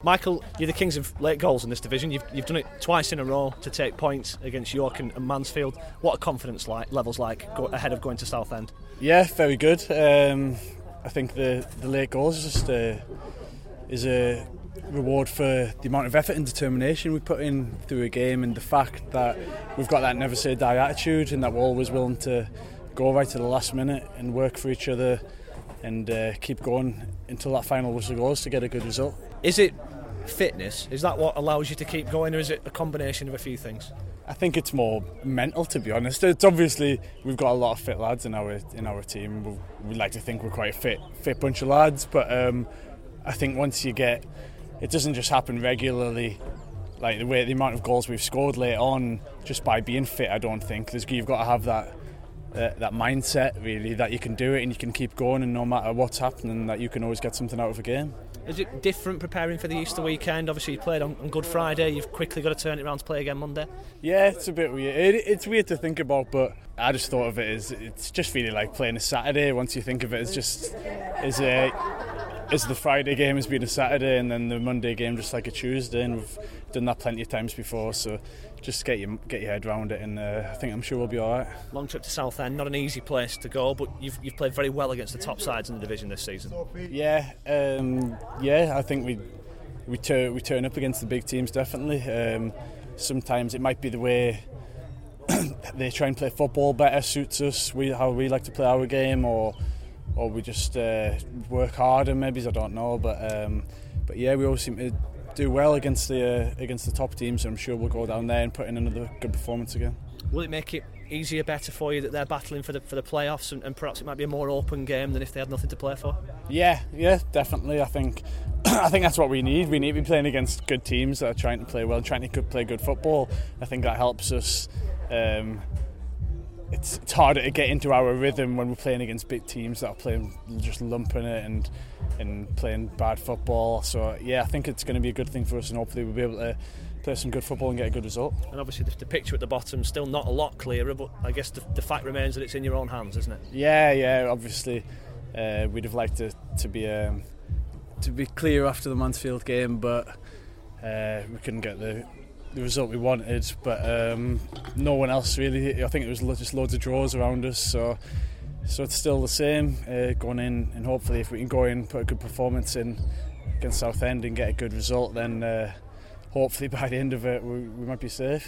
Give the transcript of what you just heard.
Michael, you're the kings of late goals in this division. You've done it twice in a row to take points against York and Mansfield. What are confidence levels like ahead of going to Southend? Yeah, very good. I think the late goals is a reward for the amount of effort and determination we put in through a game, and the fact that we've got that never say die attitude and that we're always willing to go right to the last minute and work for each other and keep going until that final whistle goes to get a good result. Is it fitness? Is that what allows you to keep going, or is it a combination of a few things? I think it's more mental, to be honest. It's obviously we've got a lot of fit lads in our team. We like to think we're quite a fit bunch of lads, but I think once you get, it doesn't just happen regularly. Like the amount of goals we've scored late on just by being fit, I don't think. You've got to have that mindset, really, that you can do it and you can keep going, and no matter what's happening, that you can always get something out of a game. Is it different preparing for the Easter weekend? Obviously you played on Good Friday, you've quickly got to turn it around to play again Monday. Yeah, it's a bit weird. It's weird to think about, but I just thought of it as it's just feeling like playing a Saturday. Once you think of it as the Friday game has been a Saturday and then the Monday game just like a Tuesday, and we've done that plenty of times before, so just get your head around it, and I'm sure we'll be alright. Long trip to Southend, not an easy place to go, but you've played very well against the top sides in the division this season. Yeah, I think we turn up against the big teams, definitely. Sometimes it might be the way they try and play football better suits us, how we like to play our game, or we just work harder, maybe, I don't know, but yeah, we always seem to do well against the top teams, so I'm sure we'll go down there and put in another good performance again. Will it make it easier, better for you that they're battling for the playoffs, and perhaps it might be a more open game than if they had nothing to play for? Yeah, definitely. I think that's what we need. We need to be playing against good teams that are trying to play well, trying to play good football. I think that helps us. It's harder to get into our rhythm when we're playing against big teams that are playing, just lumping it and playing bad football. So yeah, I think it's going to be a good thing for us, and hopefully we'll be able to play some good football and get a good result. And obviously the picture at the bottom still not a lot clearer, but I guess the fact remains that it's in your own hands, isn't it? Yeah. Obviously, we'd have liked to be clear after the Mansfield game, but we couldn't get the result we wanted. But no one else really. I think it was just loads of draws around us. So it's still the same going in, and hopefully if we can go in, put a good performance in against Southend and get a good result, then hopefully by the end of it we might be safe.